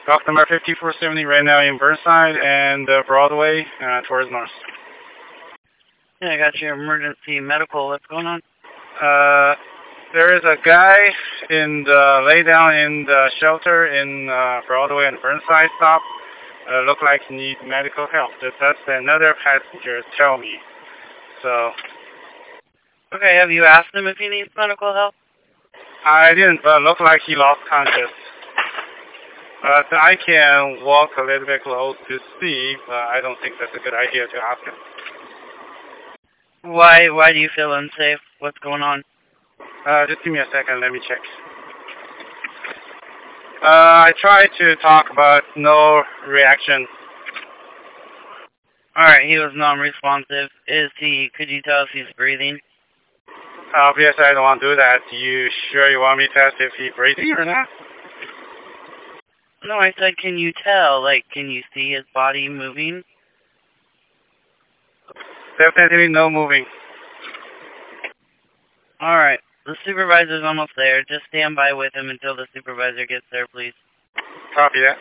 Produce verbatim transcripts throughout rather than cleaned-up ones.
Dock number fifty-four seventy right now in Burnside and uh, Broadway uh, towards north. Yeah, I got your emergency medical. What's going on? Uh, there is a guy in the lay down in the shelter in uh, Broadway and Burnside stop. Uh, look like he needs medical help. That's another passenger tell me. So. Okay, have you asked him if he needs medical help? I didn't, but look like he lost conscious. But I can walk a little bit close to see, but I don't think that's a good idea to ask him. Why, why do you feel unsafe? What's going on? Uh, just give me a second, let me check. Uh, I tried to talk, but no reaction. Alright, he was non-responsive. Is he, could you tell if he's breathing? Obviously, I don't want to do that. You sure you want me to test if he's breathing or not? No, I said, can you tell? Like, can you see his body moving? Definitely no moving. Alright, the supervisor's almost there. Just stand by with him until the supervisor gets there, please. Copy that.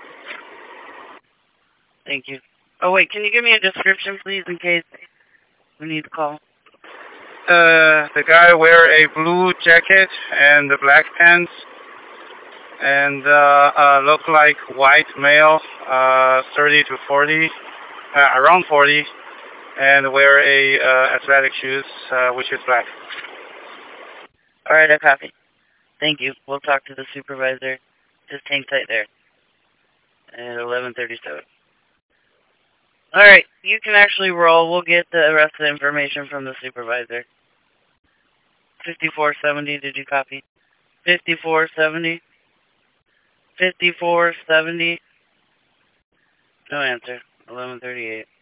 Thank you. Oh, wait, can you give me a description, please, in case we need to call? Uh, the guy wear a blue jacket and the black pants. And uh, uh, look like white male, uh, thirty to forty, uh, around forty, and wear a uh, athletic shoes, uh, which is black. All right, I copy. Thank you. We'll talk to the supervisor. Just hang tight there. At eleven thirty-seven. All right, you can actually roll. We'll get the rest of the information from the supervisor. fifty-four seventy, did you copy? fifty-four seventy. fifty-four seventy. No answer. eleven thirty-eight.